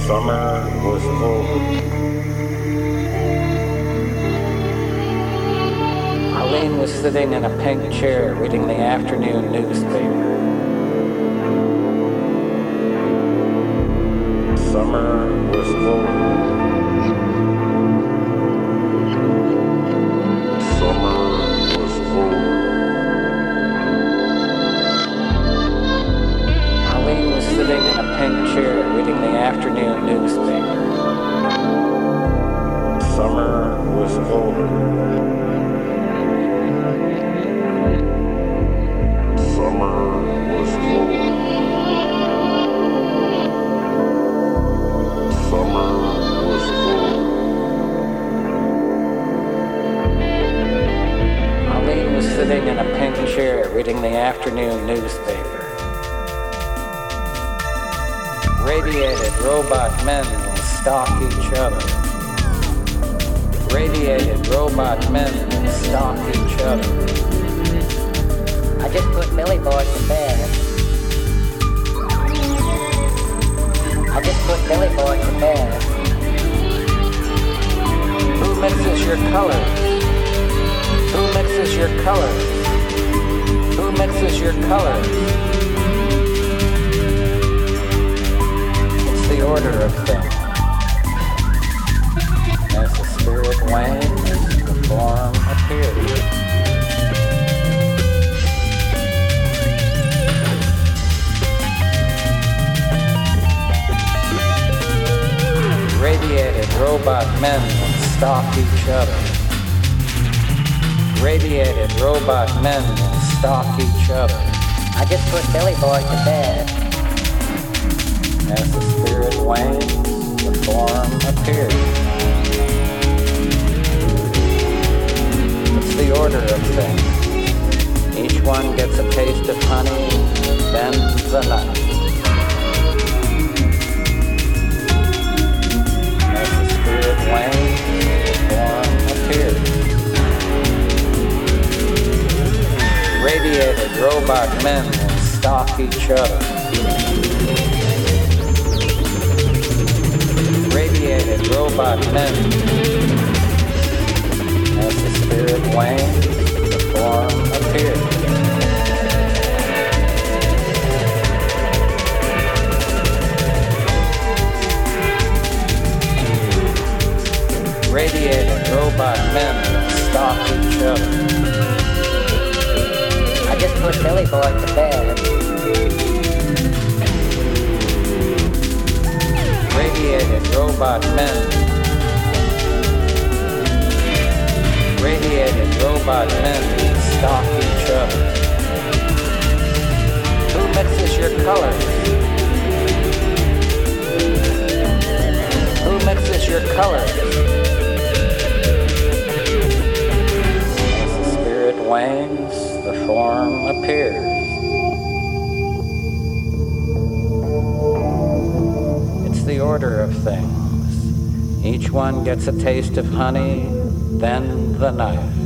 Summer was over. Arlene was sitting in a pink chair reading the afternoon newspaper. Summer was over. Summer was over. Arlene was sitting in a pink chair reading the afternoon newspaper. Summer was over. Summer was over. Summer was over. Arlene was sitting in a pink chair reading the afternoon newspaper. Radiated robot men will stalk each other. Radiated robot men will stalk each other. I just put Billy Boy to bed. I just put Billy Boy to bed. Who mixes your colors? Who mixes your colors? Who mixes your colors? It's the order of things. As the spirit wanes, the form appears. Radiated robot men will stalk each other. Radiated robot men will stalk each other. I just put Billy Boy to bed. As the spirit wanes, the form appears. It's the order of things. Each one gets a taste of honey, then the night. As the spirit wanes, the form appears. Radiated robot men will stalk each other. Radiated robot men. As the spirit wanes, the form appears. Radiated robot men will stalk each other. I just put Billy Boy to bed. Radiated robot men. Radiated robot men stalk each other. Who mixes your colors? Who mixes your colors? As the spirit wanes, the form appears. The order of things. Each one gets a taste of honey, then the knife.